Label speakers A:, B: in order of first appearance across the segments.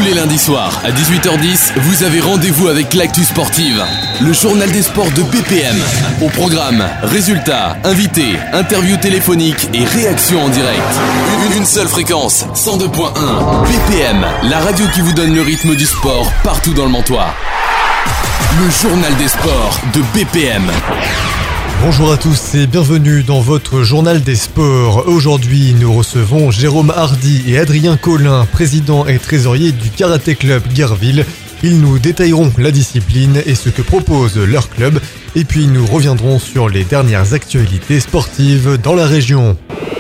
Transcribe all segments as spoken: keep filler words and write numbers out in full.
A: les lundis soirs, à dix-huit heures dix, vous avez rendez-vous avec l'actu sportive. Le journal des sports de B P M. Au programme, résultats, invités, interviews téléphoniques et réactions en direct. Une, une seule fréquence, cent deux point un. B P M, la radio qui vous donne le rythme du sport partout dans le Mantois. Le journal des sports de B P M.
B: Bonjour à tous et bienvenue dans votre journal des sports. Aujourd'hui, nous recevons Jérôme Hardy et Adrien Collin, président et trésorier du Karaté Club Guerville. Ils nous détailleront la discipline et ce que propose leur club. Et puis nous reviendrons sur les dernières actualités sportives dans la région.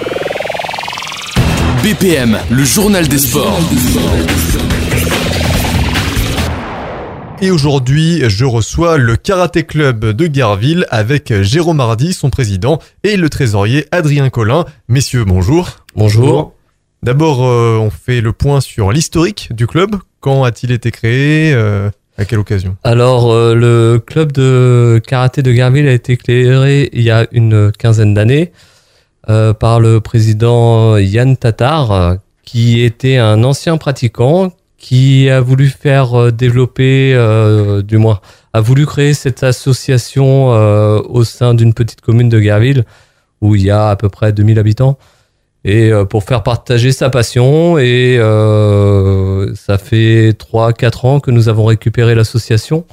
A: B P M, le journal des sports.
B: Et aujourd'hui, je reçois le Karaté Club de Guerville avec Jérôme Hardy, son président, et le trésorier Adrien Collin. Messieurs, bonjour.
C: Bonjour.
B: D'abord, euh, on fait le point sur l'historique du club. Quand a-t-il été créé euh, À quelle occasion ?
C: Alors, euh, le club de karaté de Guerville a été créé il y a une quinzaine d'années euh, par le président Yann Tatar, qui était un ancien pratiquant, qui a voulu faire développer, euh, du moins, a voulu créer cette association euh, au sein d'une petite commune de Guerville, où il y a à peu près deux mille habitants, et euh, pour faire partager sa passion. Et euh, ça fait trois quatre ans que nous avons récupéré l'association,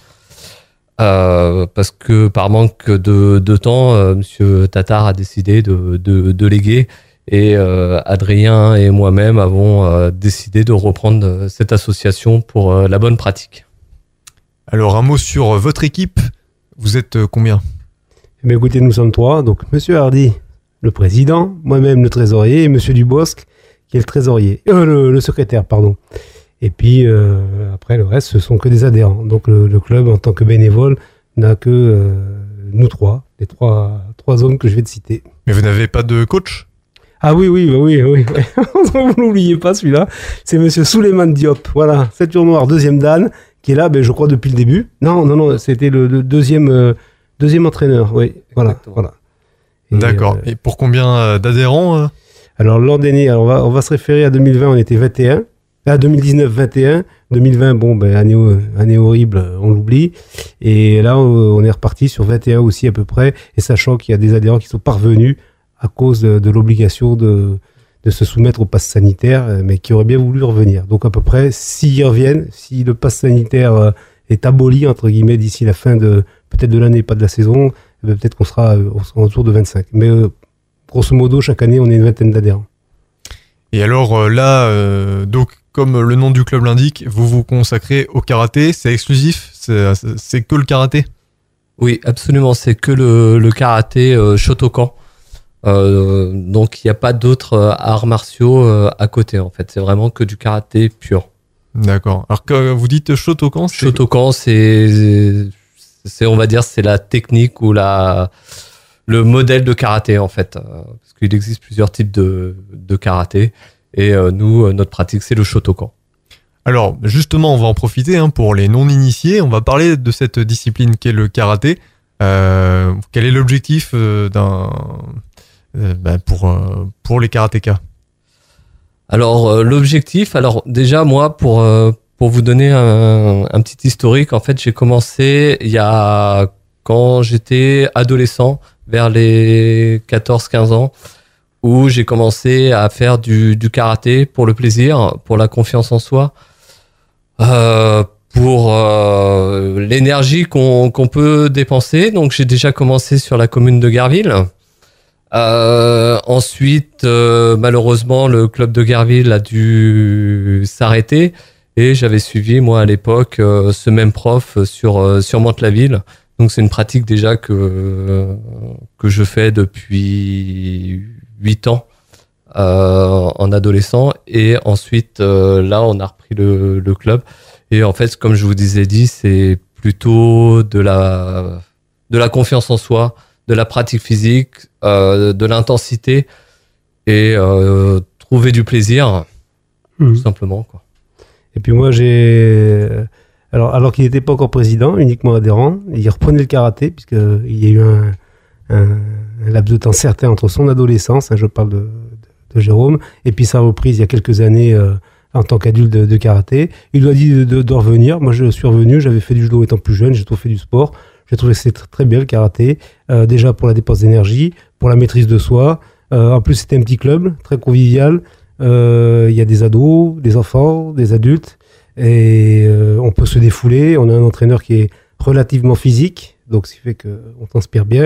C: euh, parce que par manque de, de temps, euh, Monsieur Tatar a décidé de, de, de léguer. Et euh, Adrien et moi-même avons euh, décidé de reprendre cette association pour euh, la bonne pratique.
B: Alors un mot sur votre équipe, vous êtes euh, combien ?
D: Eh bien, écoutez, nous sommes trois, donc Monsieur Hardy, le président, moi-même le trésorier, et Monsieur Dubosc, qui est le trésorier, euh, le, le secrétaire, pardon. Et puis euh, après le reste, ce sont que des adhérents. Donc le, le club, en tant que bénévole, n'a que euh, nous trois, les trois, trois hommes que je vais te citer.
B: Mais vous n'avez pas de coach ?
D: Ah oui, oui, oui, oui, oui. Vous n'oubliez pas celui-là. C'est Monsieur Souleymane Diop. Voilà, ceinture noire, deuxième dan, qui est là, ben, je crois, depuis le début. Non, non, non, c'était le, le deuxième, euh, deuxième entraîneur. Oui, voilà, voilà. Et,
B: D'accord.
D: Euh,
B: et pour combien euh, d'adhérents euh
D: Alors, l'an dernier, alors on, va, on va se référer à deux mille vingt, on était vingt et un. À deux mille dix-neuf, vingt et un. deux mille vingt, bon, ben, année, année horrible, on l'oublie. Et là, on est reparti sur vingt et un aussi, à peu près. Et sachant qu'il y a des adhérents qui sont parvenus à cause de, de l'obligation de, de se soumettre au pass sanitaire, mais qui auraient bien voulu revenir. Donc à peu près, s'ils reviennent, si le pass sanitaire est aboli, entre guillemets, d'ici la fin de peut-être de l'année, pas de la saison, peut-être qu'on sera autour de vingt-cinq. Mais euh, grosso modo, chaque année, on est une vingtaine d'adhérents.
B: Et alors là, euh, donc comme le nom du club l'indique, vous vous consacrez au karaté, c'est exclusif, c'est, c'est que le karaté ?
C: Oui, absolument, c'est que le, le karaté euh, Shotokan. Euh, donc il n'y a pas d'autres euh, arts martiaux euh, à côté, en fait. C'est vraiment que du karaté pur.
B: D'accord. Alors que vous dites Shotokan, c'est...
C: Shotokan, c'est, c'est, on va dire, c'est la technique ou la, le modèle de karaté, en fait. Euh, parce qu'il existe plusieurs types de, de karaté. Et euh, nous, euh, notre pratique, c'est le Shotokan.
B: Alors, justement, on va en profiter hein, pour les non-initiés. On va parler de cette discipline qu'est le karaté. Euh, quel est l'objectif euh, d'un... Euh, bah pour, euh, pour les karatékas?
C: Alors euh, l'objectif, alors déjà moi pour euh, pour vous donner un, un petit historique, en fait j'ai commencé il y a quand j'étais adolescent, vers les quatorze quinze ans, où j'ai commencé à faire du, du karaté pour le plaisir, pour la confiance en soi, euh, pour euh, l'énergie qu'on qu'on peut dépenser. Donc j'ai déjà commencé sur la commune de Guerville. Euh, ensuite, euh, malheureusement, le club de Guerville a dû s'arrêter et j'avais suivi, moi, à l'époque, euh, ce même prof sur, euh, sur Mantes-la-Ville. Donc, c'est une pratique déjà que, euh, que je fais depuis huit ans, euh, en adolescent. Et ensuite, euh, là, on a repris le, le club. Et en fait, comme je vous disais dit, c'est plutôt de la, de la confiance en soi, de la pratique physique, euh, de l'intensité et euh, trouver du plaisir, mmh. tout simplement, quoi.
D: Et puis moi, j'ai... Alors, alors qu'il n'était pas encore président, uniquement adhérent, il reprenait le karaté, puisqu'il y a eu un, un, un laps de temps certain entre son adolescence, hein, je parle de, de, de Jérôme, et puis sa reprise il y a quelques années euh, en tant qu'adulte de, de karaté. Il lui a dit de, de, de revenir. Moi, je suis revenu. J'avais fait du judo étant plus jeune. J'ai toujours fait du sport. J'ai trouvé que c'était très bien le karaté. Euh, déjà pour la dépense d'énergie, pour la maîtrise de soi. Euh, en plus, c'était un petit club très convivial. Il euh, y a des ados, des enfants, des adultes. Et euh, on peut se défouler. On a un entraîneur qui est relativement physique. Donc, ce qui fait qu'on transpire bien.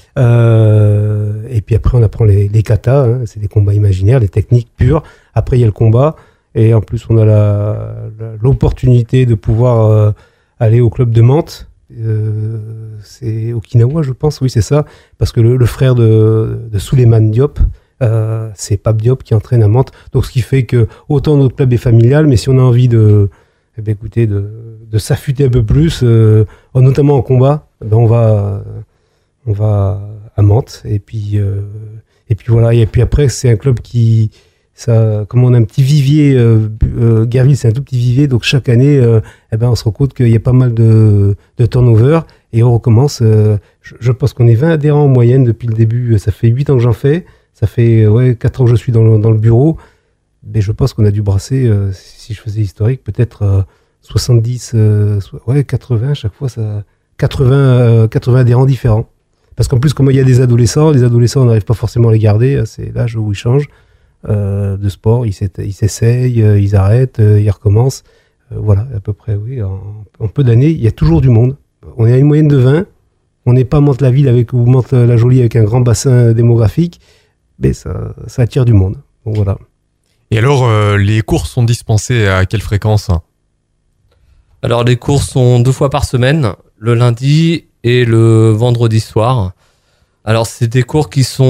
D: Euh, et puis après, on apprend les, les katas. Hein, c'est des combats imaginaires, les techniques pures. Après, il y a le combat. Et en plus, on a la, la, l'opportunité de pouvoir euh, aller au club de Mantes. Euh, c'est Okinawa, je pense. Oui, c'est ça. Parce que le, le frère de, de Souleymane Diop, euh, c'est Pape Diop qui entraîne à Mantes. Donc, ce qui fait que autant notre club est familial, mais si on a envie de, eh bien, écoutez, de, de s'affûter un peu plus, euh, notamment en combat, ben on va, on va à Mantes. Et puis, euh, et puis voilà. Et puis après, c'est un club qui, ça, comme on a un petit vivier, euh, euh, Gerville, c'est un tout petit vivier, donc chaque année, euh, eh ben, on se rend compte qu'il y a pas mal de, de turnover et on recommence. Euh, je, je pense qu'on est vingt adhérents en moyenne depuis le début. Ça fait huit ans que j'en fais. Ça fait ouais, quatre ans que je suis dans le, dans le bureau. Mais je pense qu'on a dû brasser, euh, si je faisais historique, peut-être euh, soixante-dix, euh, ouais, quatre-vingts, chaque fois, ça, quatre-vingts, euh, quatre-vingts adhérents différents. Parce qu'en plus, comme il y a des adolescents, les adolescents, on n'arrive pas forcément à les garder. C'est l'âge où ils changent euh, de sport, ils, ils s'essayent, euh, ils arrêtent, euh, ils recommencent. Euh, voilà, à peu près, oui. En, en peu d'années, il y a toujours du monde. On est à une moyenne de vingt. On n'est pas Mantes-la-Ville avec, ou Mantes-la-Jolie avec un grand bassin démographique. Mais ça, ça attire du monde. Donc voilà.
B: Et alors, euh, les cours sont dispensés à quelle fréquence ?
C: Alors, les cours sont deux fois par semaine, le lundi et le vendredi soir. Alors, c'est des cours qui sont,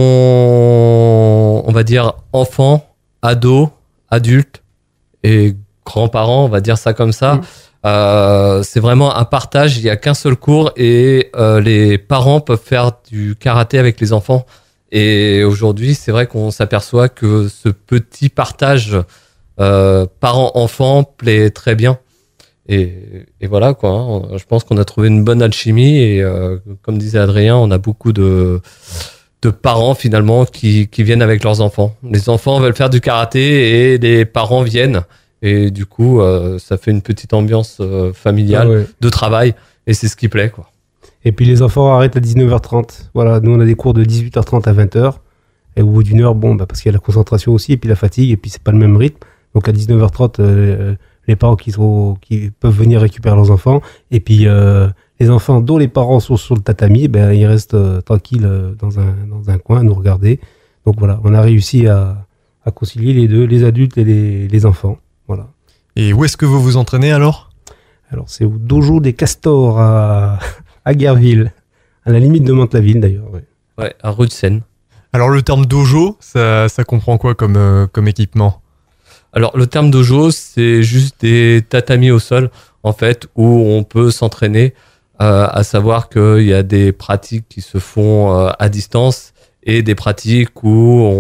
C: on va dire, enfants, ados, adultes et grands-parents, on va dire ça comme ça. Mmh. Euh, c'est vraiment un partage, il n'y a qu'un seul cours et euh, les parents peuvent faire du karaté avec les enfants. Et aujourd'hui, c'est vrai qu'on s'aperçoit que ce petit partage euh, parents-enfants plaît très bien. Et, et voilà, quoi. Hein. Je pense qu'on a trouvé une bonne alchimie. Et euh, comme disait Adrien, on a beaucoup de, de parents finalement qui, qui viennent avec leurs enfants. Les enfants veulent faire du karaté et les parents viennent. Et du coup, euh, ça fait une petite ambiance euh, familiale, ah ouais. de travail. Et c'est ce qui plaît, quoi.
D: Et puis les enfants arrêtent à dix-neuf heures trente. Voilà, nous on a des cours de dix-huit heures trente à vingt heures. Et au bout d'une heure, bon, bah, parce qu'il y a la concentration aussi, et puis la fatigue, et puis c'est pas le même rythme. Donc à dix-neuf heures trente, euh, les parents qui, sont, qui peuvent venir récupérer leurs enfants. Et puis euh, les enfants dont les parents sont sur le tatami, ben, ils restent euh, tranquilles euh, dans, un, dans un coin à nous regarder. Donc voilà, on a réussi à, à concilier les deux, les adultes et les, les enfants. Voilà.
B: Et où est-ce que vous vous entraînez alors ?
D: Alors c'est au dojo des Castors à... à Gerville, à la limite de Mantes-la-Ville d'ailleurs. Ouais,
C: ouais à rue de Seine.
B: Alors le terme dojo, ça, ça comprend quoi comme, euh, comme équipement ?
C: Alors le terme dojo, c'est juste des tatamis au sol, en fait, où on peut s'entraîner, euh, à savoir qu'il y a des pratiques qui se font euh, à distance et des pratiques où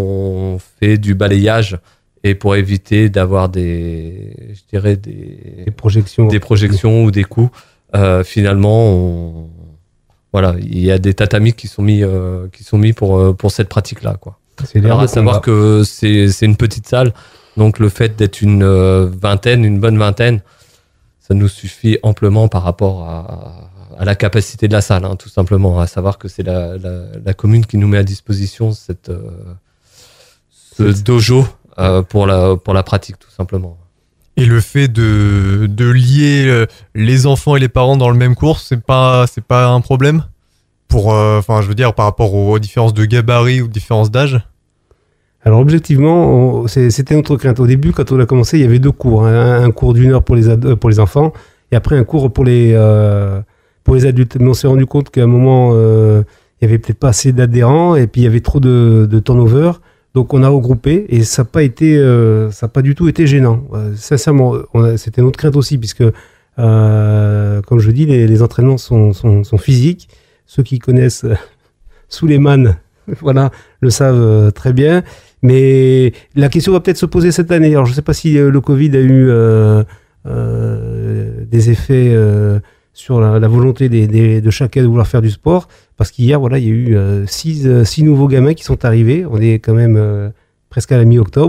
C: on fait du balayage. Et pour éviter d'avoir des, je dirais des,
D: des projections,
C: des projections ou des coups, euh, finalement, on, voilà, il y a des tatamis qui sont mis, euh, qui sont mis pour pour cette pratique-là, quoi.
D: C'est
C: Alors à savoir que c'est c'est une petite salle, donc le fait d'être une euh, vingtaine, une bonne vingtaine, ça nous suffit amplement par rapport à, à la capacité de la salle, hein, tout simplement. À savoir que c'est la, la la commune qui nous met à disposition cette euh, ce dojo. Euh, pour la pour la pratique tout simplement.
B: Et le fait de de lier les enfants et les parents dans le même cours, c'est pas c'est pas un problème pour enfin euh, je veux dire par rapport aux différences de gabarit ou différences d'âge.
D: Alors objectivement, on, c'est, c'était notre crainte au début quand on a commencé, il y avait deux cours, hein, un cours d'une heure pour les ad, pour les enfants et après un cours pour les euh, pour les adultes. Mais on s'est rendu compte qu'à un moment euh, il y avait peut-être pas assez d'adhérents et puis il y avait trop de de turnover. Donc on a regroupé et ça n'a pas été, euh, ça n'a pas du tout été gênant. Euh, sincèrement, on a, c'était notre crainte aussi puisque, euh, comme je dis, les, les entraînements sont, sont, sont physiques. Ceux qui connaissent euh, Souleymane, voilà, le savent euh, très bien. Mais la question va peut-être se poser cette année. Alors je ne sais pas si euh, le Covid a eu euh, euh, des effets euh, sur la, la volonté des, des, de chacun de vouloir faire du sport. Parce qu'hier, voilà, il y a eu euh, six, euh, six nouveaux gamins qui sont arrivés. On est quand même euh, presque à la mi-octobre.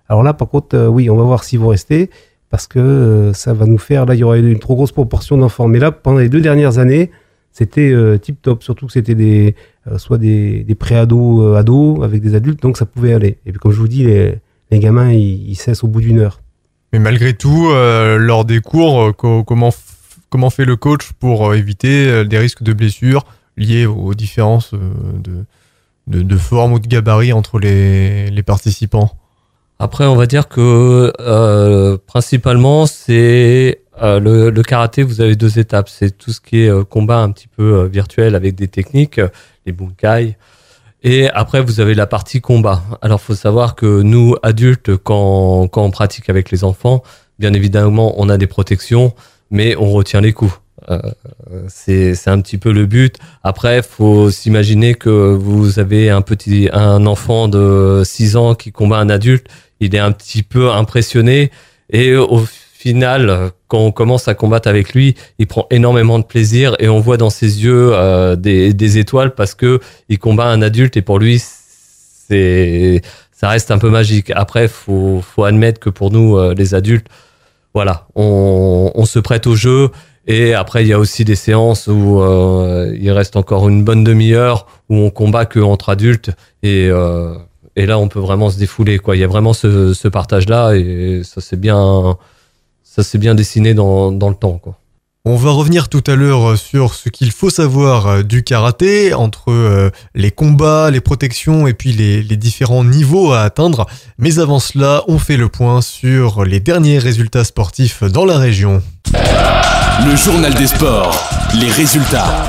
D: Alors là, par contre, euh, oui, on va voir s'ils vont rester, parce que euh, ça va nous faire, là, il y aurait une trop grosse proportion d'enfants. Mais là, pendant les deux dernières années, c'était euh, tip top, surtout que c'était des, euh, soit des, des pré-ados, euh, ados, avec des adultes, donc ça pouvait aller. Et puis comme je vous dis, les, les gamins, ils, ils cessent au bout d'une heure.
B: Mais malgré tout, euh, lors des cours, euh, co- comment, f- comment fait le coach pour euh, éviter euh, des risques de blessures liés aux différences euh, de, de, de forme ou de gabarit entre les, les participants?
C: Après, on va dire que euh, principalement, c'est euh, le, le karaté, vous avez deux étapes. C'est tout ce qui est euh, combat un petit peu euh, virtuel avec des techniques, euh, les bunkai. Et après, vous avez la partie combat. Alors, faut savoir que nous, adultes, quand, quand on pratique avec les enfants, bien évidemment, on a des protections, mais on retient les coups. Euh, c'est, c'est un petit peu le but. Après, faut s'imaginer que vous avez un petit, un enfant de six ans qui combat un adulte. Il est un petit peu impressionné. Et au final, quand on commence à combattre avec lui, il prend énormément de plaisir et on voit dans ses yeux euh, des, des étoiles parce que il combat un adulte et pour lui, c'est, ça reste un peu magique. Après, faut, faut admettre que pour nous, euh, les adultes, voilà, on, on se prête au jeu. Et après, il y a aussi des séances où euh, il reste encore une bonne demi-heure où on combat que entre adultes et euh, et là, on peut vraiment se défouler, quoi. Il y a vraiment ce, ce partage-là et ça s'est bien, ça s'est bien dessiné dans, dans le temps, quoi.
B: On va revenir tout à l'heure sur ce qu'il faut savoir du karaté, entre euh, les combats, les protections et puis les, les différents niveaux à atteindre. Mais avant cela, on fait le point sur les derniers résultats sportifs dans la région.
A: Le journal des sports, les résultats.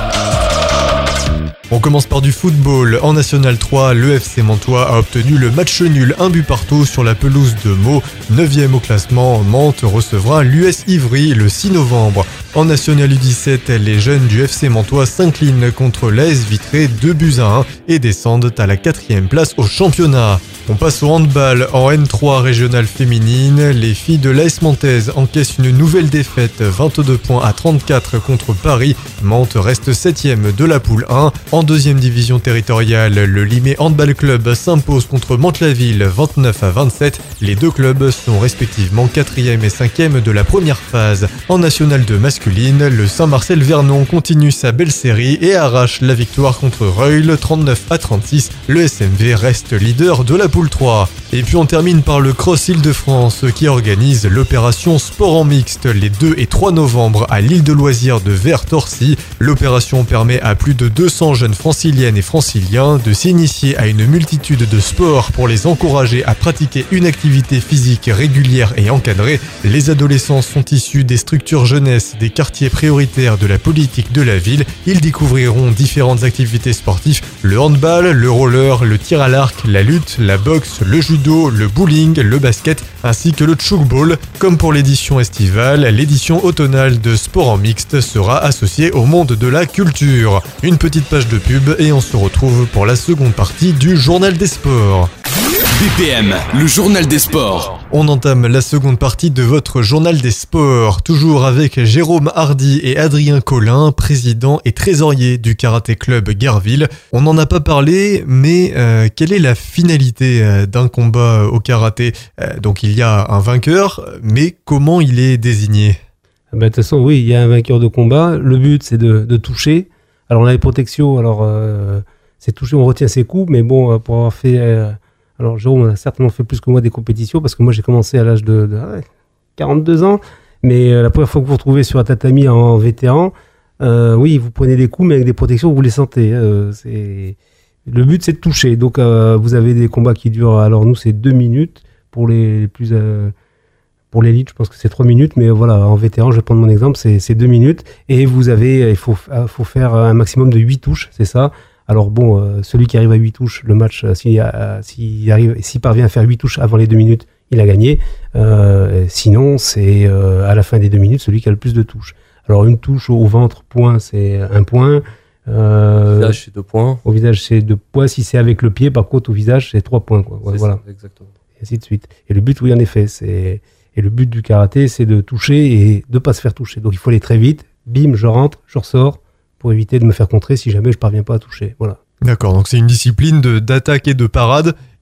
B: On commence par du football. En National trois, l'E F C Mantois a obtenu le match nul, un but partout sur la pelouse de Meaux. neuvième au classement, Mantes recevra l'U S Ivry le six novembre. En National U dix-sept, les jeunes du F C Mantois s'inclinent contre l'A S Vitré deux buts à un et descendent à la quatrième place au championnat. On passe au handball. En N trois régionale féminine, les filles de l'A S Mantaise encaissent une nouvelle défaite, vingt-deux points à trente-quatre contre Paris. Mantes reste septième de la poule un. En deuxième division territoriale, le Limay Handball Club s'impose contre Mantes-la-Ville vingt-neuf à vingt-sept. Les deux clubs sont respectivement quatrième et cinquième de la première phase. En National deux masculine, le Saint-Marcel-Vernon continue sa belle série et arrache la victoire contre Reuil trente-neuf à trente-six. Le S M V reste leader de la poule trois. Et puis on termine par le Cross Île-de-France qui organise l'opération Sport en mixte les deux et trois novembre à l'île de loisirs de Vers-Torcy. L'opération permet à plus de deux cents jeunes franciliennes et franciliens de s'initier à une multitude de sports pour les encourager à pratiquer une activité physique régulière et encadrée. Les adolescents sont issus des structures jeunesse des quartiers prioritaires de la politique de la ville. Ils découvriront différentes activités sportives, le handball, le roller, le tir à l'arc, la lutte, la boxe, le judo, le bowling, le basket, ainsi que le tchoukball. Comme pour l'édition estivale, l'édition automnale de Sport en mixte sera associée au monde de la culture. Une petite page de pub et on se retrouve pour la seconde partie du Journal des Sports.
A: B P M, le journal des sports.
B: On entame la seconde partie de votre Journal des Sports, toujours avec Jérôme Hardy et Adrien Collin, président et trésorier du Karaté Club Guerville. On n'en a pas parlé, mais euh, quelle est la finalité euh, d'un combat au karaté ? euh, Donc il y a un vainqueur, mais comment il est désigné ?
D: De bah, toute façon, oui, il y a un vainqueur de combat. Le but, c'est de, de toucher. Alors on a les protections, alors euh, c'est toucher, on retient ses coups, mais bon, pour avoir fait... Euh, alors Jérôme a certainement fait plus que moi des compétitions, parce que moi j'ai commencé à l'âge de, de ouais, quarante-deux ans, mais euh, la première fois que vous vous retrouvez sur un tatami en, en vétéran, euh, oui, vous prenez des coups, mais avec des protections, vous les sentez. Euh, c'est... Le but, c'est de toucher. Donc euh, vous avez des combats qui durent, alors nous c'est deux minutes, pour les, les plus... Euh, pour l'élite, je pense que c'est trois minutes, mais voilà, en vétéran, je vais prendre mon exemple, c'est, c'est deux minutes, et vous avez, il faut, faut faire un maximum de huit touches, c'est ça. Alors bon, euh, celui qui arrive à huit touches, le match, euh, s'il, euh, s'il, arrive, s'il parvient à faire huit touches avant les deux minutes, il a gagné. Euh, sinon, c'est euh, à la fin des deux minutes, celui qui a le plus de touches. Alors une touche au ventre, point, c'est un point. Euh,
C: au visage, c'est deux points.
D: Au visage, c'est deux points. Si c'est avec le pied, par contre, au visage, c'est trois points. Quoi.
C: C'est
D: voilà.
C: Ça, exactement.
D: Et ainsi de suite. Et le but, oui, en effet, c'est... Et le but du karaté, c'est de toucher et de ne pas se faire toucher. Donc il faut aller très vite. Bim, je rentre, je ressors, pour éviter de me faire contrer si jamais je ne parviens pas à toucher. Voilà.
B: D'accord, donc c'est une discipline de, d'attaque et de parade,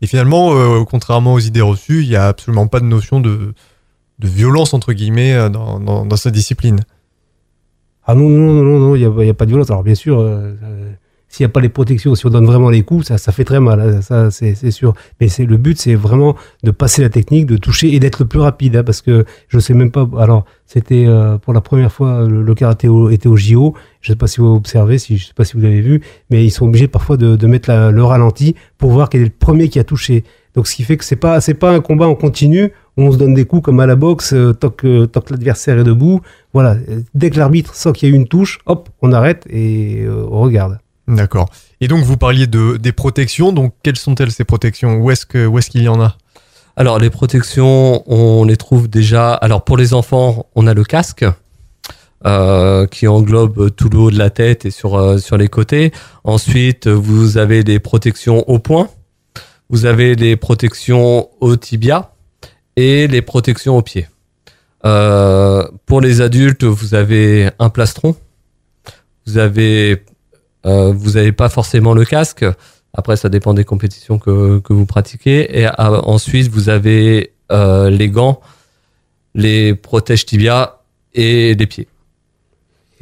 B: Et finalement, euh, contrairement aux idées reçues, il n'y a absolument pas de notion de, de violence, entre guillemets, dans, dans, dans cette discipline.
D: Ah non, non, non, non, il n'y a, y a pas de violence. Alors bien sûr, euh, euh, s'il n'y a pas les protections, si on donne vraiment les coups, ça, ça fait très mal, hein, ça c'est, c'est sûr. Mais c'est, le but, c'est vraiment de passer la technique, de toucher et d'être le plus rapide, hein, parce que je ne sais même pas... Alors, c'était euh, pour la première fois, le, le karaté au, était au J O, je ne sais pas si vous observez, si, je ne sais pas si vous l'avez vu, mais ils sont obligés parfois de, de mettre la, le ralenti pour voir quel est le premier qui a touché. Donc ce qui fait que c'est pas c'est pas un combat en continu où on se donne des coups comme à la boxe euh, tant que tant que l'adversaire est debout. Voilà, dès que l'arbitre sent qu'il y a eu une touche, hop, on arrête et euh, on regarde.
B: D'accord. Et donc vous parliez de des protections. Donc quelles sont-elles ces protections ? Où est-ce que où est-ce qu'il y en a ?
C: Alors les protections, on les trouve déjà. Alors pour les enfants, on a le casque. Euh, qui englobe tout le haut de la tête et sur euh, sur les côtés. Ensuite, vous avez des protections au poing. Vous avez les protections au tibia et les protections aux pieds. Euh, pour les adultes, vous avez un plastron. Vous avez, euh, vous avez pas forcément le casque. Après, ça dépend des compétitions que que vous pratiquez. Et euh, ensuite, vous avez euh, les gants, les protèges tibia et les pieds.